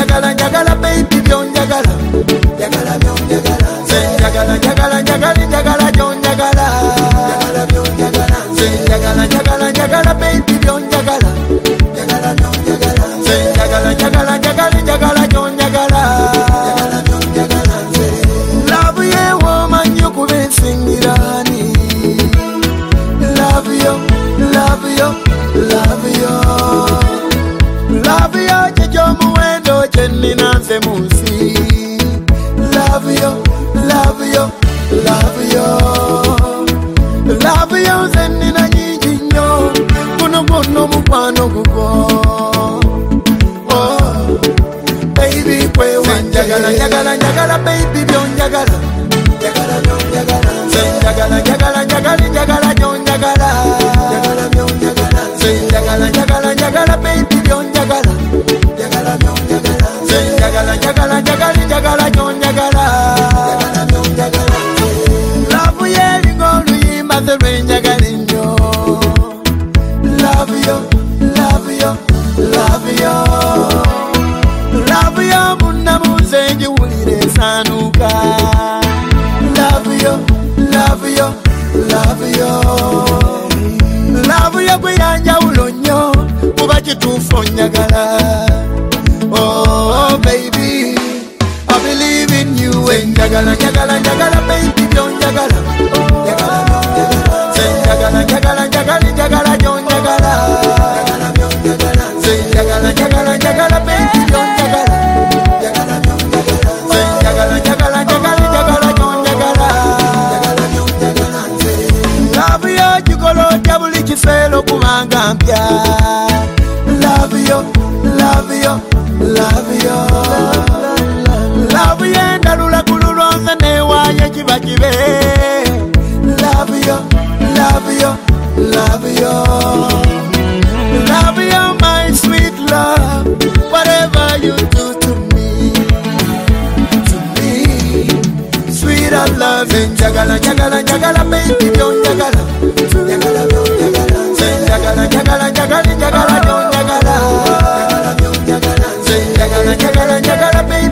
njagala njagala baby byonjagala njagala byonjagala njagala njagala njagala njagala byonjagala njagala byonjagala njagala njagala njagala baby byonjagala njagala byonjagala njagala njagala njagala njagala byonjagala njagala byonjagala love you woman you could sing irani love you love you love you love you chicho muwendo chenni nanze musi love you love you love you love you zenni na nyingi nyo kuno kuno mukwano gugo oh baby kwe wanjagala njagala njagala baby byonjagala njagala byonjagala njagala njagala njagala njagala byonjagala njagala byonjagala njagala njagala njagala baby byonjagala njagala byonjagala njagala njagala njagala njagala byonjagala njagala byonjagala love ye ngolu yimba the njagala nyo love you love you love you love you munna muzenji wulire sanuka love you love you love you love you kuyanja ulonyo kuba kitufu njagala oh baby I believe in you njagala njagala njagala baby byonjagala njagala njagala njagala njagala njagala byonjagala njagala byonjagala njagala njagala njagala baby byonjagala njagala byonjagala njagala njagala njagala njagala byonjagala njagala byonjagala love you chikolo tabuli kiselo kubanga mpya love you love you love you love you ndalula kululonza newaye kiba kibe love you love you love you love you my sweet love whatever you do to me sweet I love you njagala njagala njagala baby byonjagala njagala byonjagala njagala njagala njagala njagala byonjagala njagala byonjagala njagala njagala njagala baby